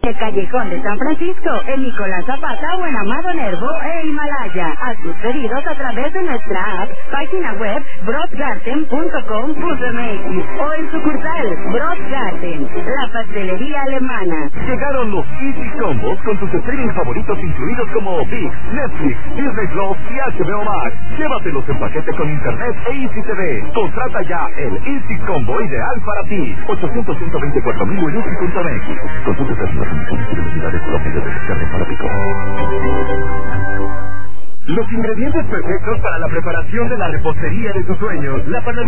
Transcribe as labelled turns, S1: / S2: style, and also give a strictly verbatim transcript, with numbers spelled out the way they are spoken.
S1: El Callejón de San Francisco, en Nicolás Zapata o en Amado Nervo e Himalaya. Haz tus pedidos a través de nuestra app, página web brotgarten punto com punto m x o en sucursal Brotgarten, la pastelería alemana.
S2: Llegaron los Easy Combos con tus streaming favoritos incluidos como ViX, Netflix, Disney Plus y H B O Max. Llévatelos en paquete con internet e Easy T V. Contrata ya el Easy Combo ideal para ti. ochocientos, ciento veinticuatro mil en Easy punto m x. Consulta las unidades propias de descarga para pico. Los ingredientes perfectos para la preparación de la repostería de tus sueños. La panadería